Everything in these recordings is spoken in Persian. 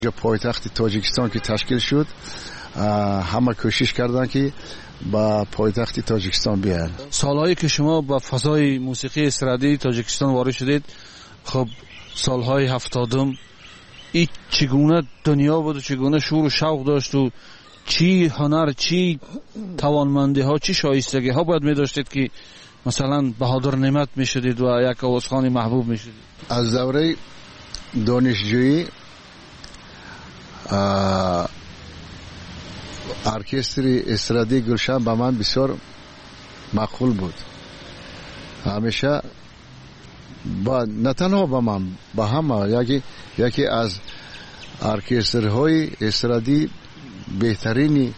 پایتخت تاجیکستان که تشکیل شد همه کوشش کردن که با پایتخت تاجیکستان بیان. سالهایی که شما با فضای موسیقی استرادی تاجیکستان وارد شدید، خب سالهای 70 این چگونه دنیا بود و چگونه شور و شوق داشت و چی هنر، چی توانمندی ها، چی شایستگی ها باید می داشتید که مثلا بهادر نعمت می شدید و یک آوازخوان محبوب می شدید؟ از دوره دانشجویی ارکستر استرادی گلشن به من بسیار مقبول بود. همیشه نه تنها به من، به همه یکی از ارکسترهای استرادی بهترین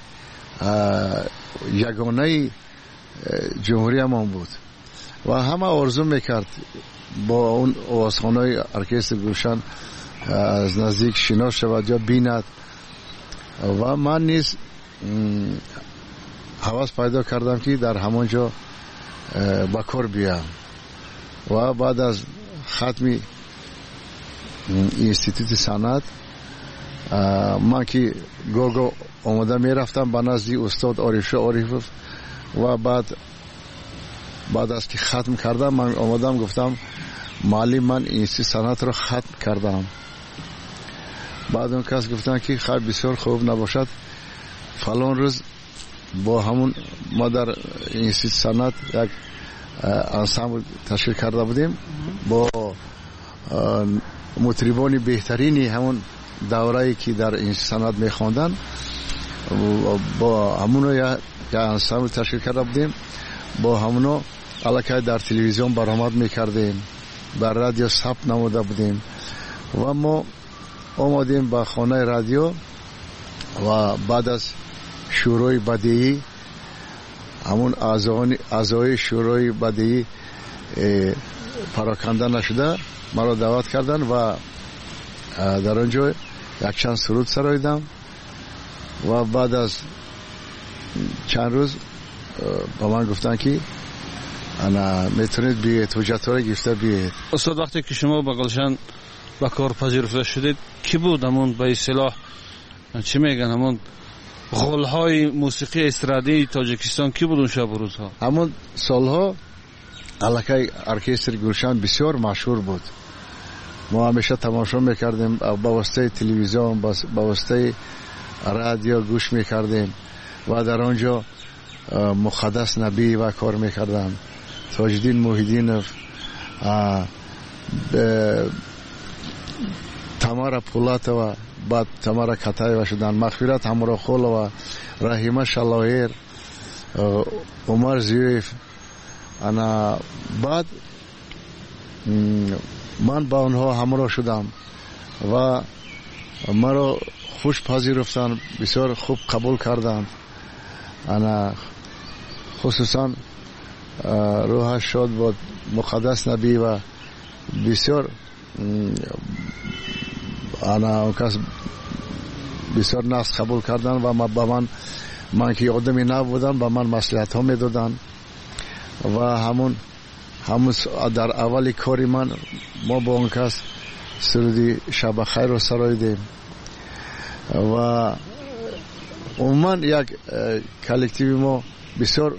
یگانه جمهوری ما بود و همه آرزو میکرد با اون آوازخوان‌های ارکستر گلشن از نزدیک شناس شود یا بیند و من نیز هوس پیدا کردم که در همانجا با کار بیام و بعد از ختم اینستیتوت صنعت من که گوگو آمده می رفتم به نزد استاد عارف و بعد از که ختم کردم من آمدم گفتم معلم من اینستیتوت صنعت را ختم کردم. بعد اون کس گفتن که خیلی بسیار خوب نباشد فلان روز با همون ما در اینستیتوت صنعت یک انسامبل تشکیل کرده بودیم با مطربان بهترینی همون دوره‌ای که در این صنعت می‌خواندن با همون یک انسامبل تشکیل کرده بودیم، با همون الکی در تلویزیون برآمد می‌کردیم، در رادیو ثبت نموده بودیم و ما آمدیم به خانه رادیو و بعد از شورای بدیعی همون اعضای شورای بدیعی پراکنده نشده مرا دعوت کردن و در آنجا یک چند سرود سراییدم و بعد از چند روز با من گفتن که انا میتونید بیاید حجت را گرفته بیاید. استاد وقتی که شما به گلشن به کار پذیرفته شدید کی بود همون به اصطلاح چی میگن همون غول‌های موسیقی استرادی تاجیکستان کی بود اون شب و روزها؟ همون سالها الکی ارکستر گلشن بسیار مشهور بود. ما همیشه تماشا میکردیم، با واسطه تلویزیون با واسطه رادیو گوش میکردیم و در آنجا مقدس نبی و کار میکردن، تاجدین محیدینов، تمارا پولاتова، بعد تمارا کاتایeva شدن، مغفرت همراخولова، رحیمه شلایر، عمر زیویف. انا بعد من با آنها همراه شدم و مرا خوش پذیرفتند، بسیار خوب قبول کردند. انا خصوصا روحش شاد بود مقدس نبی و بسیار انا کس بسیار ناس قبول کردن و با من که آدمی نبودم با من مصلحت ها میدادن و همون در اول کاری من ما با اون کس سرودی شب خیر رو سراییدیم و عموما یک کلکتیوی ما بسیار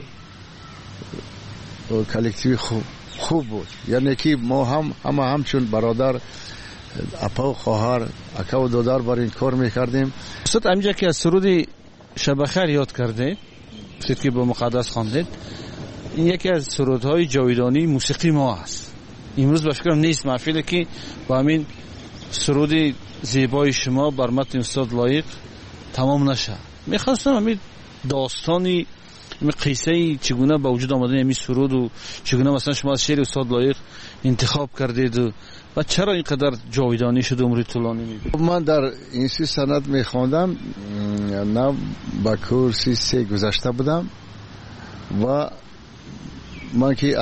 کلکتیوی خوب بود، یعنی که ما همچون برادر اپا و خواهر اکا و دادر بر این کار میکردیم. استاد همینجا که از سرودی شب خیر یاد کرده سید که با مقدس خواندید، این یکی از سرودهای جاویدانی موسیقی ما است. امروز به فکرم نیست محفلی که با همین سرودی زیبای شما بر متن استاد لایق تمام نشه. میخواستم همین داستانی قصه چگونه با وجود آمدن همین سرود و چگونه مثلا شما از شعر استاد لایق انتخاب کردید و چرا اینقدر جاویدانی شد عمر طولانی می‌بینید؟ من در اینستیتوت صنعت میخواندم، نه با کورسی 3 گذشته بودم و من که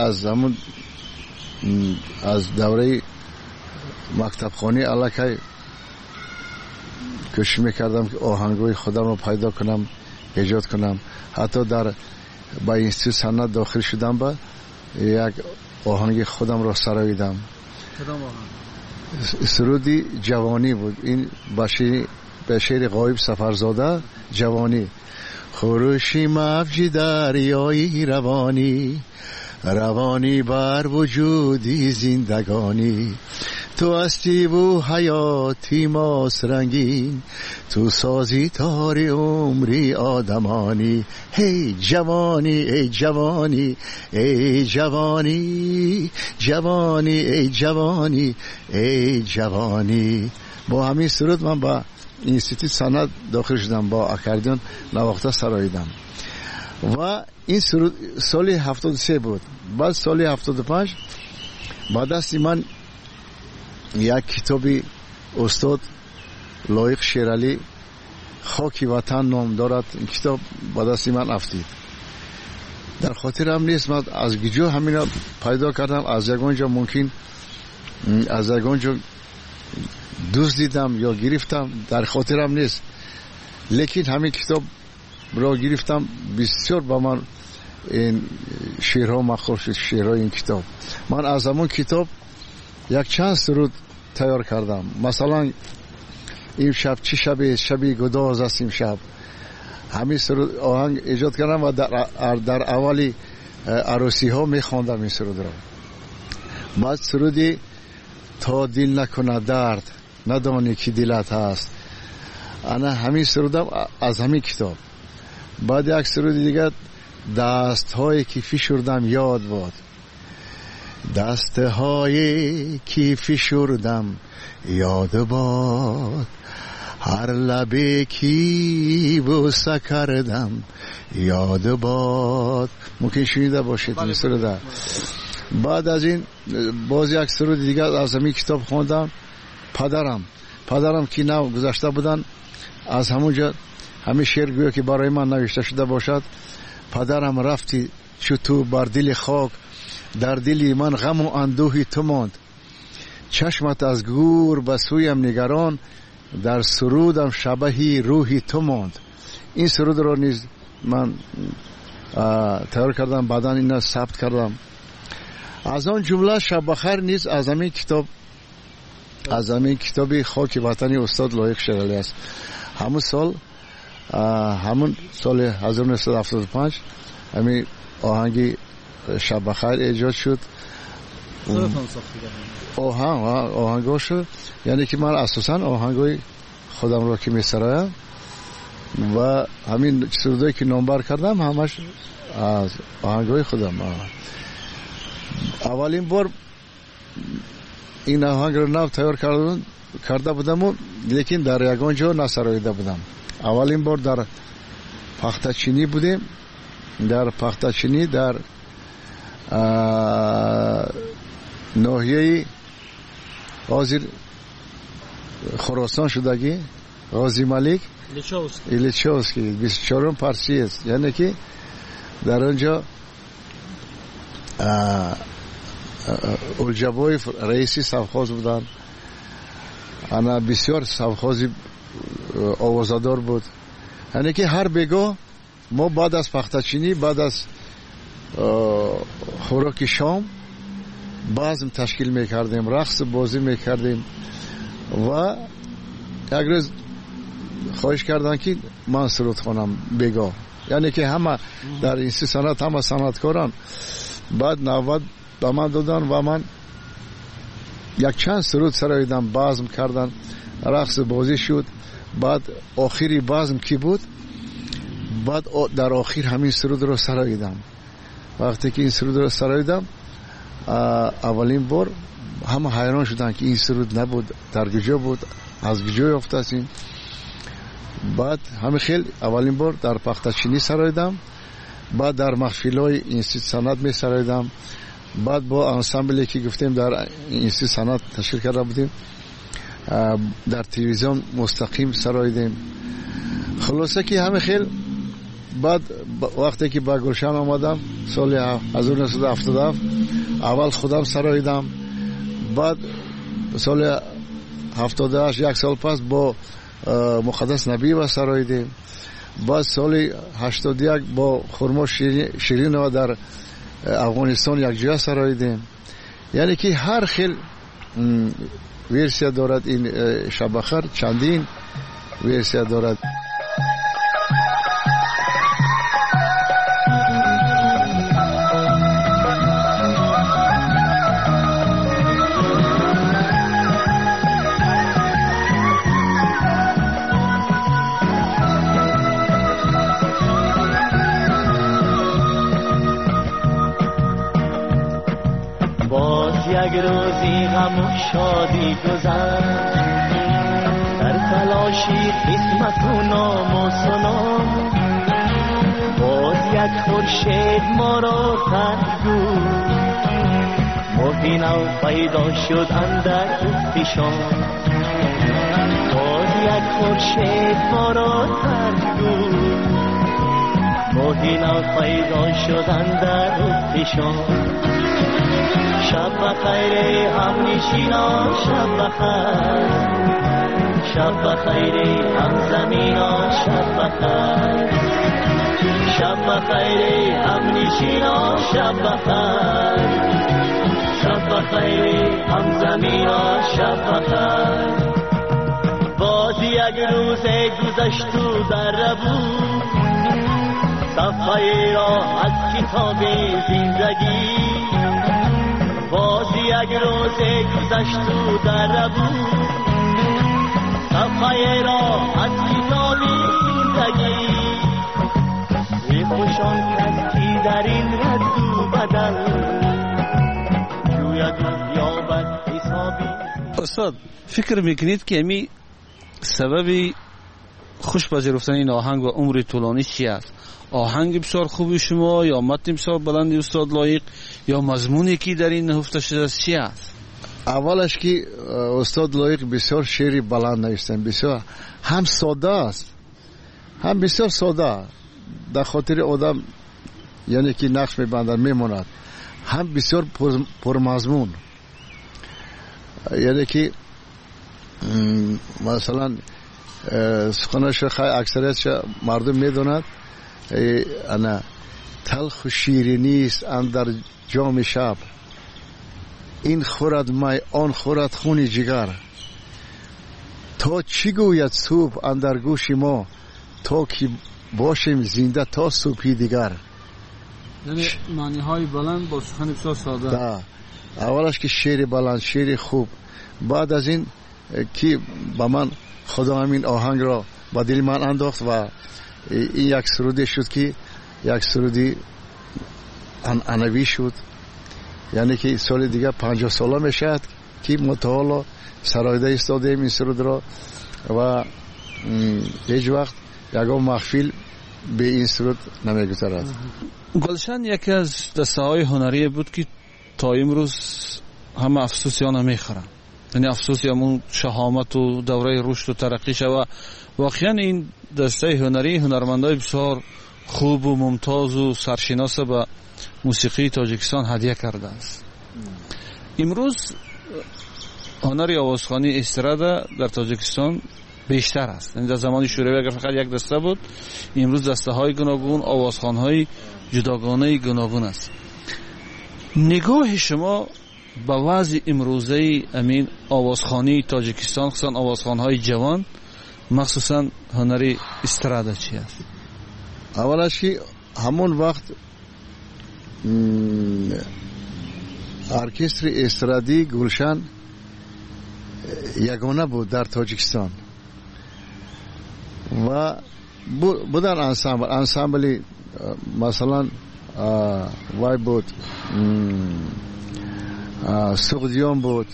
از دوره مکتبخوانی الکی کوشش میکردم که آهنگوی خودم رو پیدا کنم، ایجاد کنم. حتی با اینستیتوت صنعت داخل شدم با یک آهنگ خودم رو سراییدم. کدام آهنگ؟ سرودی جوانی بود. این به شعر غایب سفرزاده جوانی. خروشی موج دریایی روانی، روانی بر وجودی زندگانی، تو هستی و حیاتی ماست رنگین، تو سازی تاری عمری آدمانی. هی جوانی ای جوانی ای جوانی، جوانی ای جوانی ای جوانی. با همین سرود من با اینستیتوت صنعت داخل شدم، با اکاردیون نواخته سراییدم و این سرود سال 73 بود. بعد سال 75 با دست من یک کتابی استاد لایق شیرالی خاکی وطن نام دارد. این کتاب با دست من افتید. در خاطرم نیست، من از گجو همین را پیدا کردم، از یگانجا ممکن از یگانجا دوست دیدم یا گرفتم، در خاطرم نیست. لیکن همین کتاب را گرفتم، بسیار با من این شعرها مخور شد. شعرهای این کتاب من از همون کتاب یک چند سرود تیار کردم. مثلا این شب چه شبی، شبی گداز است این شب، همین سرود آهنگ ایجاد کردم و در اولی عروسی ها میخواندم این سرود را. بعد سرودی تا دل نکنه درد ندانی که دلت هست، انا همین سرودم از همین کتاب. بعد یک سرود دیگه دست هایی که فشردم یاد باد، دست هایی که فشردم یاد باد، هر لبی که بوسه کردم یاد باد. ممکن شنیده باشید این سرود. بعد از این باز یک سرود دیگه از همین کتاب خواندم. پدرم که نو گذشته بودن، از همونجا همین شعر گویا که برای من نوشته شده باشد. پدرم رفتی چو تو بر دل خاک، در دلی من غم و اندوهی تو ماند، چشمت از گور به سویم نگران، در سرودم شبهی روحی تو ماند. این سرود را نیز من تیار کردم، بعدا این را ثبت کردم. از آن جمله شب بخیر نیز از همین کتاب، از همین کتابی خاک وطنی استاد لایق شیرالی است. همون سال 1975 همین آهنگی شب بخیر ایجاد شد. آهنگا شد، یعنی که من اساسا آهنگای خودم را که میسرایم و همین سرودایی که نامبر کردم همش از آهنگای خودم. اولین بار این آهنگ را نو تیار کرده بودم، لیکن در یگان جا نسراییده بودم. اولین بار در پختچینی بودیم، در پختچینی در ناحیه حاضر خراسان شدگی غازی ملک ایلیچوسکی 24 پارسی است، یعنی که در آنجا الجبایف رئیسی سوخاز بودن. انا بسیار سوخازی آوازدار بود. یعنی که هر بگاه ما بعد از پختچینی، بعد از خوراک شام بازم تشکیل میکردیم، رقص بازی میکردیم و یک روز خواهش کردن که من سرود خوانم بگاه. یعنی که همه در این سنت همه صنعتکاران بعد نوبت به من دادن و من یک چند سرود سراییدم، بازم کردن، رقص بازی شد. بعد آخری بازم کی بود، بعد در آخر همین سرود رو سراییدم. وقتی که این سرود رو سراییدم اولین بار همه حیران شدن که این سرود نبود، در گجا بود، از گجا یافته است. بعد همه خیلی اولین بار در پختچینی سراییدم، بعد در محفل‌های اینستیتوت صنعت می سراییدم، بعد با انسامبلی که گفتیم در اینستیتوت صنعت تشکیل کرده بودیم در تلویزیون مستقیم سراییدیم. خلاصه که همه خیلی بعد وقتی که با گلشن آمدم سال 1977 اول خودم سراییدم، بعد سال 78 یک سال پس با مقدس نبی و سراییدیم، بعد سال 81 با خرما شیرین و در افغانستان یک جا سراییدیم. یعنی که هر خیل ورسیا دارد این شبخر، چندین ورسیا دارد. یک روزی غم و شادی گذشت، در تلاشی قسمت و نام و سلام. باز یک خورشید ما را ترک گفت، ماهی نو پیدا شد اندر اختشام. باز یک خورشید ما را ترک گفت، ماهی نو پیدا شد اندر اختشام. شب بخیر هم نشینا، شب بخیر، شب بخیر هم زمینا، شب بخیر، شب بخیر هم نشینا، شب بخیر، شب بخیر هم زمینا، شب بخیر. باز یک روز گذشت و در بود، صفحه را از کتاب زندگی. باز یک روز گذشت و در بود، صفحه را از کتاب زندگی. ای خوشان کس کی در این رد و بدل، جوید و یابد حسابی. استاد فکر میکنید که امی سبب خوش پذیرفتن این آهنگ و عمر طولانی چی است؟ آهنگ بسیار خوبی شما، یا متن بسیار بلندی استاد لایق، یا مضمونی که در این نهفته شده است چی است؟ اولش که استاد لایق بسیار شعری بلند نوشتن، بسیار هم ساده است، هم بسیار ساده، در خاطر آدم یعنی که نقش میبندن میموند، هم بسیار پرمضمون. یعنی که مثلا سخنش خیلی اکثریت مردم میدوند، انا تلخ و شیرینی است اندر جام شب، این خورد می آن خورد خون جگر. تا چی گوید صبح اندر گوش ما، تا که باشیم زنده تا صبحی دیگر. یعنی معنی های بلند با سخن بسیار ساده. اولش که شعر بلند، شعر خوب. بعد از این که با من خدا همین آهنگ را با دل من انداخت و این یک سرودی شد که یک سرودی انوی شد. یعنی که سال دیگه 50 ساله میشد که متعالا سرایده ایستادیم این سرود را و هیچ وقت یکم محفل به این سرود نمیگذرد. گلشن یکی از دسته های هنری بود که تا امروز همه افسوس یا نمیخورن، یعنی افسوس همون شهامت و دوره رشد و ترقی شد. واقعا این دسته هنری هنرمندای بسیار خوب و ممتاز و سرشناس به موسیقی تاجیکستان هدیه کرده است. امروز هنر آوازخوانی استرادا در تاجیکستان بیشتر است. در زمان شوروی اگر فقط یک دسته بود، امروز دسته های گوناگون، آوازخوان های جداگانه گوناگون است. نگاه شما به وضع امروزه امین آوازخوانی تاجیکستان، خصوصا آوازخوان های جوان، مخصوصا هنری استرادا چی است؟ اولش که همون وقت ارکستر استرادی گلشن یگانه بود در تاجیکستان و بودن انسامبلی مثلا وای بود، سغدیان بود،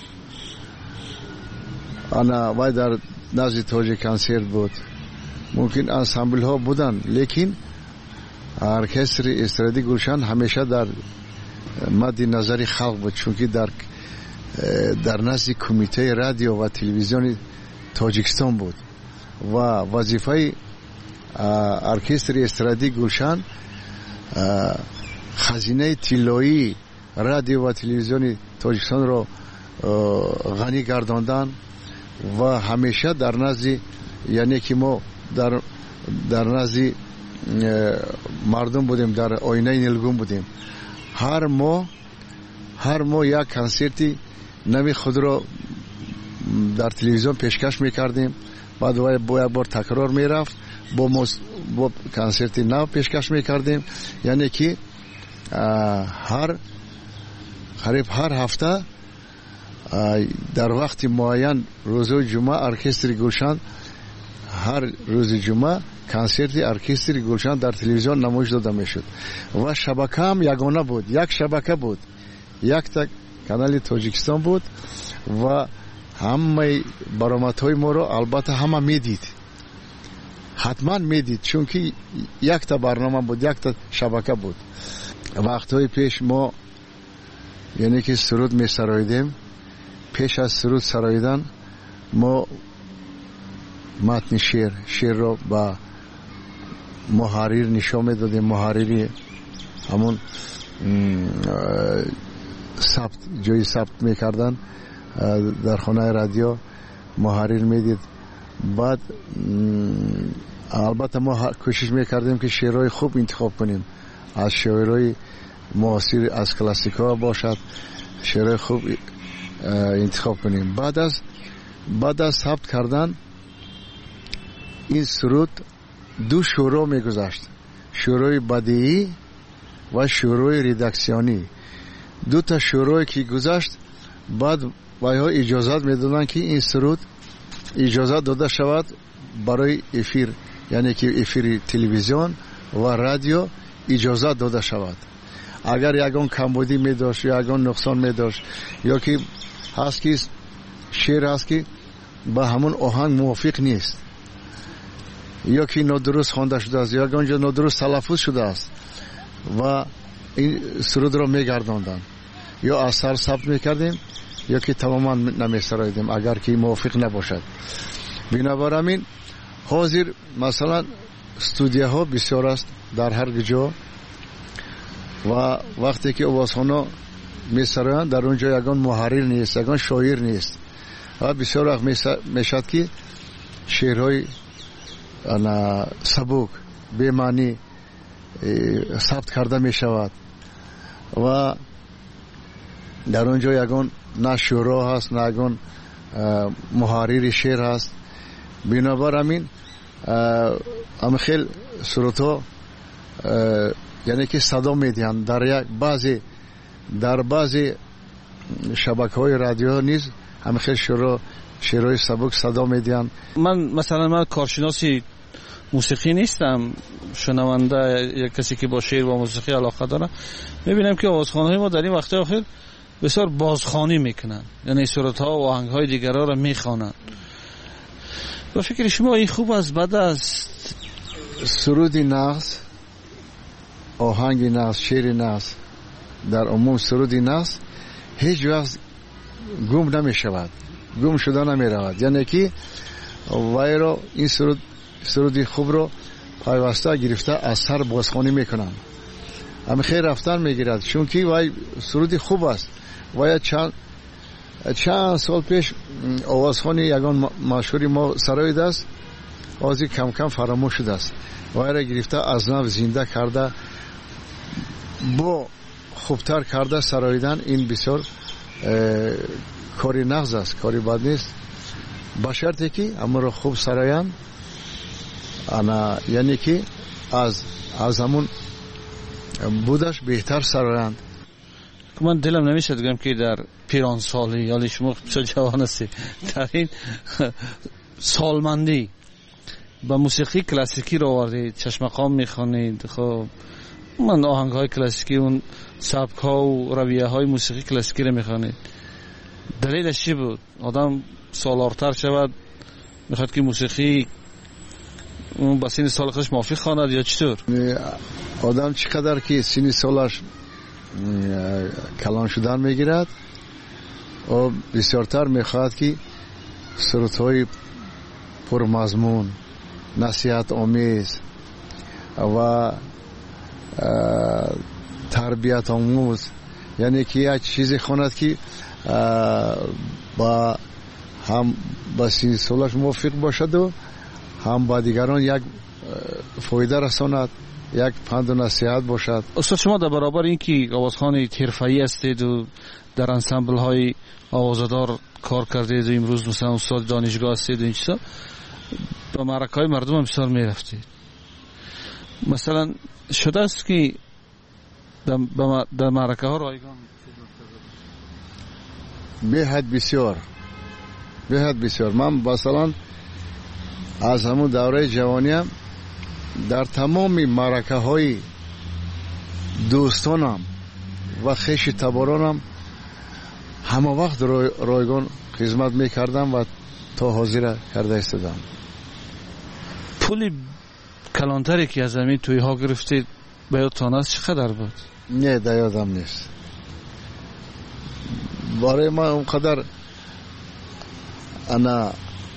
انا وای در نزد تاجیک کنسرت بود، ممکن انسامبل ها بودن، لیکن ارکستر استرادی گلشن همیشه در مد نظر خلق بود، چون که در نزد کمیته رادیو و تلویزیون تاجیکستان بود و وظیفه ارکستر استرادی گلشن خزینه طلایی رادیو و تلویزیون تاجیکستان را غنی گرداندن و همیشه در نزد، یعنی که ما در نزد مردم بودیم، در آینه نیلگون بودیم. هر ماه یک کنسرتی نمی خود را در تلویزیون پیشکش میکردیم، بعد وای با یک بار تکرار میرفت، با کنسرت نو پیشکش میکردیم. یعنی که قریب هر هفته در وقت معین روز جمعه ارکستر گلشن، هر روز جمعه کنسرت ارکستر گلشن در تلویزیون نمایش داده میشد و شبکه هم یگانه بود، یک شبکه بود، یک تک کانال تاجیکستان بود و همه برآمدهای ما رو البته همه میدید، حتما میدید، چون که یک تا برنامه بود، یک تا شبکه بود. وقتهای پیش ما یعنی که سرود می سرایدیم، پیش از سرود سرایدن ما متن شعر رو با محرر نشان میدادیم، محرری همون جای ثبت میکردن در خانه رادیو محرر میدید. بعد البته ما کوشش میکردیم که شعرهای خوب انتخاب کنیم، از شعرهای معاصر، از کلاسیک‌ها باشد، شعرهای خوب انتخاب کنیم. بعد از ثبت کردن این سرود دو شروع میگذشت، شروع بدیعی و شروع ریداکسیونی. دو تا شروعی که گذشت بعد وایها اجازت میدادن که این سرود اجازت داده شود برای افیر، یعنی که افیر تلویزیون و رادیو اجازت داده شود. اگر یگان کمبودی می داشت یا یگان نقصان می داشت یا که هست که شعر هست که با همون آهنگ موافق نیست یا که نادرست خوانده شده است یا یگان جا نادرست تلفظ شده است و این سرود را می گرداندن یا اثر ثبت می کردیم یا که تماما نمی سرایدیم اگر که موافق نباشد. بنابراین حاضر مثلا استودیوها بسیار است در هر جا و وقتی که آوازخوانا میسرایند در اونجا یگان محرر نیست، یگان شاعر نیست و بسیار وقت میشد که شعرهای سبک به معنی ثبت کرده میشود و در اونجا یگان نه شورا هست نه یگان محرر شعر هست. بنابراین هم خیلی سرودها یعنی که صدا میدهند در بعضی شبکه‌های رادیو نیز هم خیلی شعرهای سبک صدا میدهند. من کارشناسی موسیقی نیستم، شنونده یک کسی که با شعر و موسیقی علاقه داره، میبینم که آوازخوان‌های ما در این وقت آخر بسیار بازخوانی میکنن، یعنی سرودها و آهنگ‌های دیگرها را میخوانند. با فکر شما این خوب است بد است؟ سرود نغز، آهنگ نغز، شعر نغز، در عموم سرود نغز هیچ وقت گم نمی شود، گم شده نمی رود. یعنی که وای را این سرود خوب رو پیوسته گرفته از سر بازخوانی میکنن، همه خیر رفتن میگیرد، چون که وای سرود خوب است. وای چند سال پیش آوازخوانی یگان مشهوری ما سرایید است، آزی کم کم فراموش شده است. وای را گرفته از نو زنده کرده، با خوبتر کرده سراییدن. این بسیار کاری نغز است، کاری بد نیست، با شرطی که اما را خوب سرایند، یعنی که از همون بودش بهتر سرایند. من دلم نمیشه بگم که در پیران سالی، یعنی شما چه جوان هستی، در این سالمندی با موسیقی کلاسیکی رو آوردید، چشمقام میخوانید. خب من آهنگ های کلاسیکی، اون سبک ها و رویه های موسیقی کلاسیکی رو میخوانید، دلیلش چی بود؟ آدم سالارتر شود میخواد که موسیقی اون با سین سال خودش موافق خواند یا چطور؟ آدم چقدر که سین سالش کلان شدن میگیرد و بسیارتر میخواهد که سرودهای پرمضمون، نصیحت آمیز و تربیت آموز، یعنی که یک چیزی خواند که با هم با سین سالش موافق باشد و هم با دیگران یک فایده رساند، یک پند و نصیحت باشد. استاد شما در برابر این که آوازخوان حرفه‌ای هستید و در انسامبل های آوازدار کار کردید و امروز مثلا استاد دانشگاه هستید و این چیزا، به معرکه‌های مردم هم بسیار میرفتید. مثلا شده است که در معرکه ها رایگان به حد بسیار. من مثلا از همون دوره جوانیم در تمام معرکه های دوستانم و خویش تبارانم همه وقت رایگان خدمت میکردم و تا حاضر کرده استدم. پول کلانتری که از همین توی ها گرفتید به یادتان است چقدر بود؟ نه در یادم نیست. برای من اونقدر انا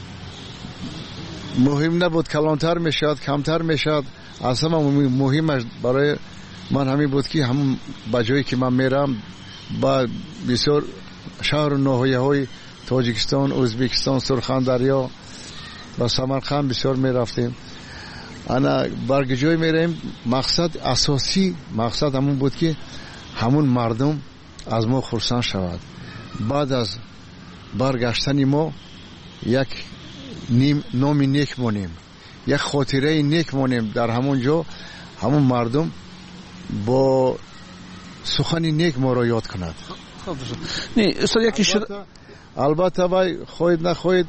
مهم نبود کلانتر میشد کمتر میشد. اصلا مهمش برای من همین بود که همون بجایی که من میرم با بسیار شهر و ناحیه های تاجیکستان، ازبکستان، سرخندریا و سمرقند بسیار میرفتیم. انا برگجای میریم، مقصد اساسی مقصد همون بود که همون مردم از ما خرسند شود. بعد از برگشتن ما یک نام نیک مونیم، یک خاطره نیک مونیم در همون جا. همون مردم با سخن نیک ما را یاد کند. نه استاد یکی شد البته وای خواهید نخواهید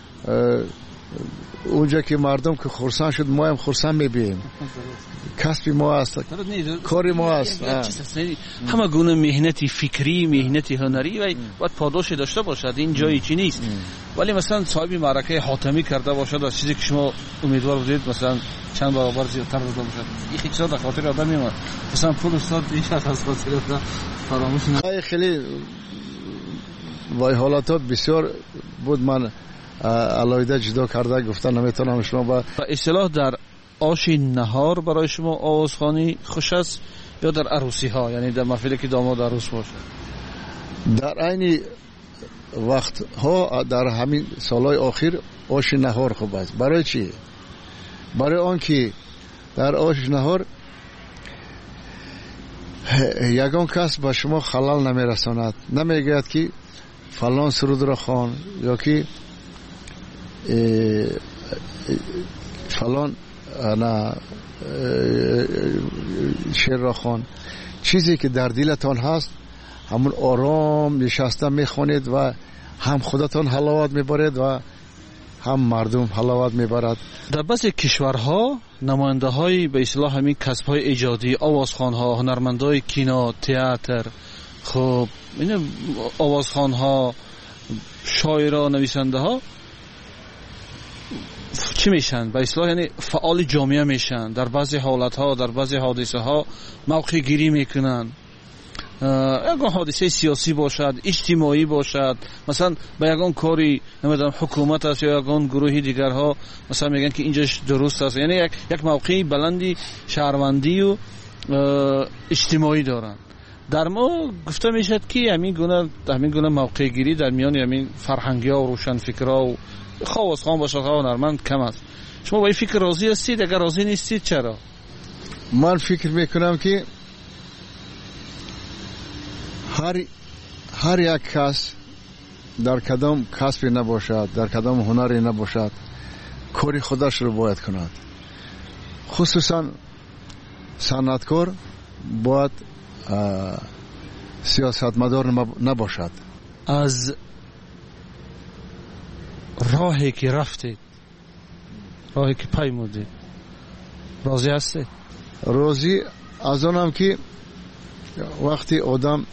اونجا که مردم که خرسند شد ما هم خرسند میبینیم. کسب ما است، کار ما است. همه گونه مهنتی فکری، مهنتی هنری و باید پاداش داشته باشد. این جایی چی نیست. ولی مثلا صاحب معرکه حاتمی کرده باشد از چیزی که شما امیدوار بودید مثلا چند برابر زیادتر بوده باشد، این خیلی در خاطر آدم میمونه. مثلا پول استاد این شخص از خاطر فراموش نمیشه. خیلی وای حالات بسیار بود. من علایده جدا کرده گفتن نمیتونم شما با اصطلاح در آش نهار برای شما آوازخوانی خوش است یا در عروسی ها، یعنی در محفلی که داماد عروس باشه؟ در عین وقت ها در همین سالهای آخر آش نهار خوب است. برای چی؟ برای آن که در آش نهار یگان کس به شما خلال نمیرساند، نمیگوید که فلان سرود را خوان یا که فلان شعر را خوان. چیزی که در دلتان هست همون آرام نشسته میخوانید و هم خودتان حلاوت میبرید و هم مردم حلاوت میبرد. در بعضی کشورها نماینده های به اصطلاح همین کسب های ایجادی، آوازخوان ها، هنرمندای کینو، تئاتر، خب این آوازخوان ها، شاعرها، نویسنده ها چی میشن؟ به اصطلاح یعنی فعال جامعه میشن. در بعضی حالت ها، در بعضی حادثه ها موقع گیری میکنن. اگر حادثه سیاسی باشد، اجتماعی باشد، مثلا به یگان کاری نمیدونم حکومت است یا یگان گروهی دیگر ها مثلا میگن که اینجاش درست است، یعنی یک موقعی بلندی شهروندی و اجتماعی دارن. در ما گفته میشد که همین گونه موقع گیری در میان همین فرهنگی ها و روشن فکرها و خواستخوان باشد ها هنرمند کم است. شما با این فکر راضی هستید؟ اگر راضی نیستید چرا؟ من فکر میکنم که هر یک کس در کدام کسبی نباشد، در کدام هنری نباشد، کاری خودش رو باید کند. خصوصا صنعتکار باید سیاستمدار نباشد. از راهی که رفتید، راهی که پیمودید، راضی هستید؟ راضی از آنم که وقتی آدم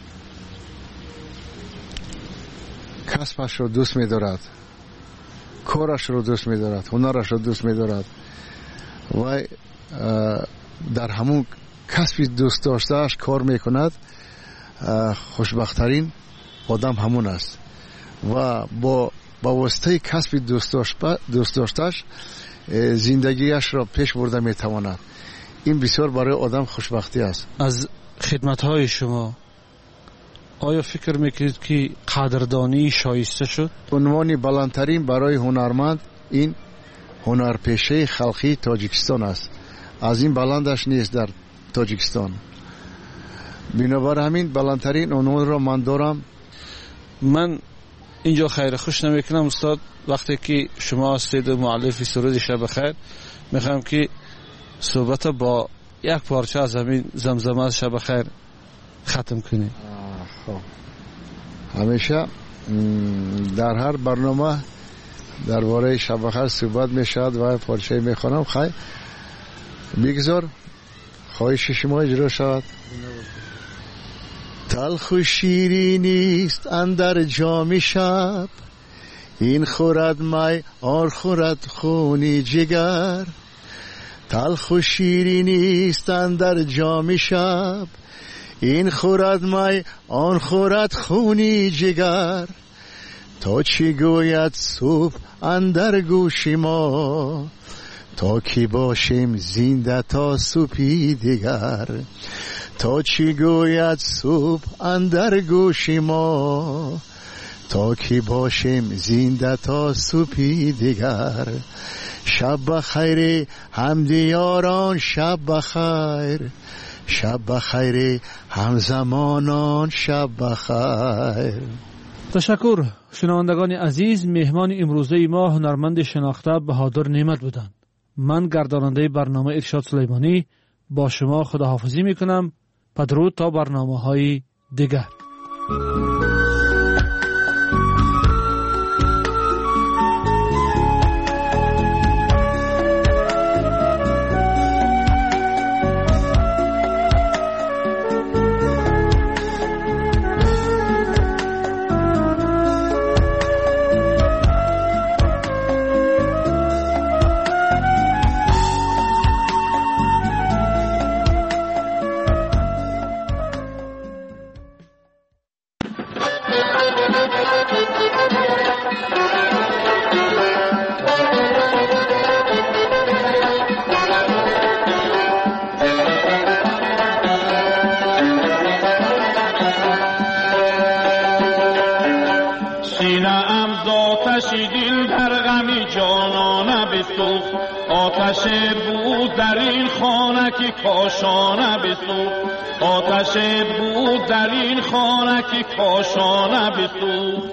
کسبش رو دوست می‌دارد، کارش رو دوست می‌دارد، هنرش رو دوست می‌دارد و در همون کسبی دوست داشتهش کار می‌کند، خوشبخت‌ترین آدم همون است و با واسطه کسبی دوست داشتهش زندگیش را پیش برده می‌تواند. این بسیار برای آدم خوشبختی است. از خدمت‌های شما آیا فکر میکنید که قدردانی شایسته شد؟ عنوان بلندترین برای هنرمند این هنرپیشه خلقی تاجیکستان است. از این بلندش نیست در تاجیکستان. بنابر همین بلندترین عنوان را من دارم. من اینجا خیر خوش نمیکنم استاد. وقتی که شما هستید مؤلف سرود شب خیر، میخوام که صحبت با یک پارچه از همین زمزمه شب خیر ختم کنید. خب همیشه در هر برنامه درباره شب خیر صحبت میشود و پارچه میخوانم. خیر بگذار خواهش شما اجرا شود. تلخ و شیرینی است اندر جام شب، این خورد می آن خورد خونی جگر. تلخ و شیرینی است اندر جام شب، این خورد می آن خورد خونی جگر. تا چی گوید صبح اندر گوش ما، تا کی باشیم زنده تا صبحی دیگر. تا چی گوید صبح اندر گوش ما، تا کی باشیم زنده تا صبحی دیگر. شب بخیر همدیاران، شب بخیر، شب بخیر همزمانان، شب بخیر. تشکر. شنوندگان عزیز، مهمان امروزه ما هنرمند شناخته بهادر نعمت بودند. من گرداننده برنامه ارشاد سلیمانی با شما خداحافظی میکنم. بدرود تا برنامه های دیگر. آتش بود در این خانه که کاشانه بسوخت، آتش بود در این خانه که کاشانه بسوخت.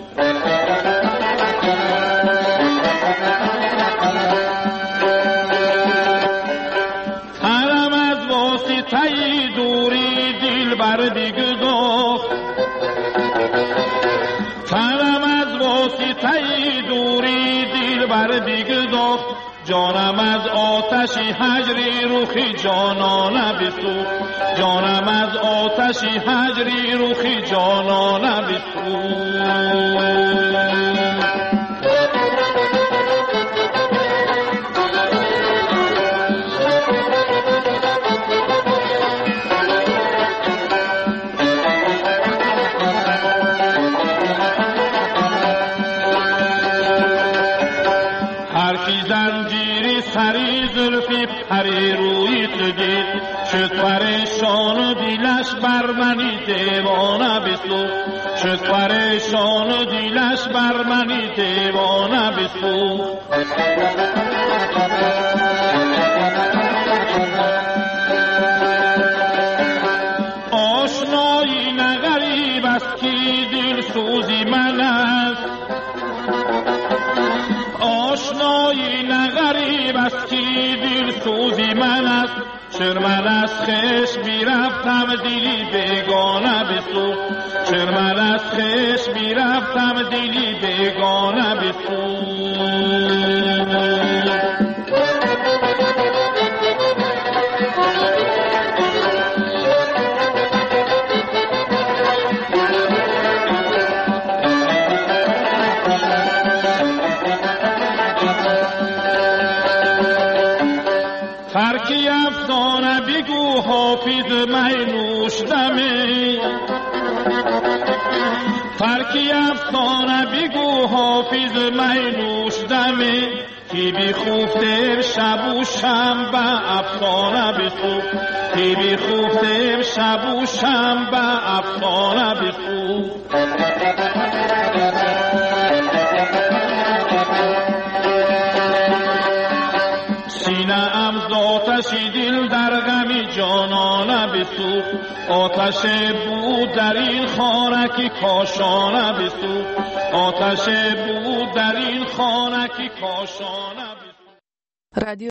تنم از واسطه دوری دل بر بگداخت، تنم از واسطه دوری دل بر بگداخت. جانم از آتش هجری روخی جانانه بسوخت، جانم از آتش هجری روخی جانانه بسوخت. سری زلفی پری روی تو دید، شد پریشان و دیلش بر منی دیوانه بسوخت، شد پریشان و دیلش بر منی دیوانه بسوخت. آشنایی نه غریب است که دل سوزی من است، آشنایی نه غریب است که دل سوزی من است. چر من از خشم میرفتم دلی بیگانه بسوخت، چر من از خشم میرفتم دلی بیگانه بسوخت. ترکی افسانه بگو حافظ می نوشدمی، ترکی افسانه بگو حافظ می نوشدمی. کی بی خوفتم شب و شنبه افسانه بسوخت، کی بی خوفتم شب و شنبه افسانه بسوخت. سینه ام ز آتش دل در غم جانانه بسوخت. آتش بود در این خانه که کاشانه بسوخت. آتش بود در این خانه که کاشانه بسوخت.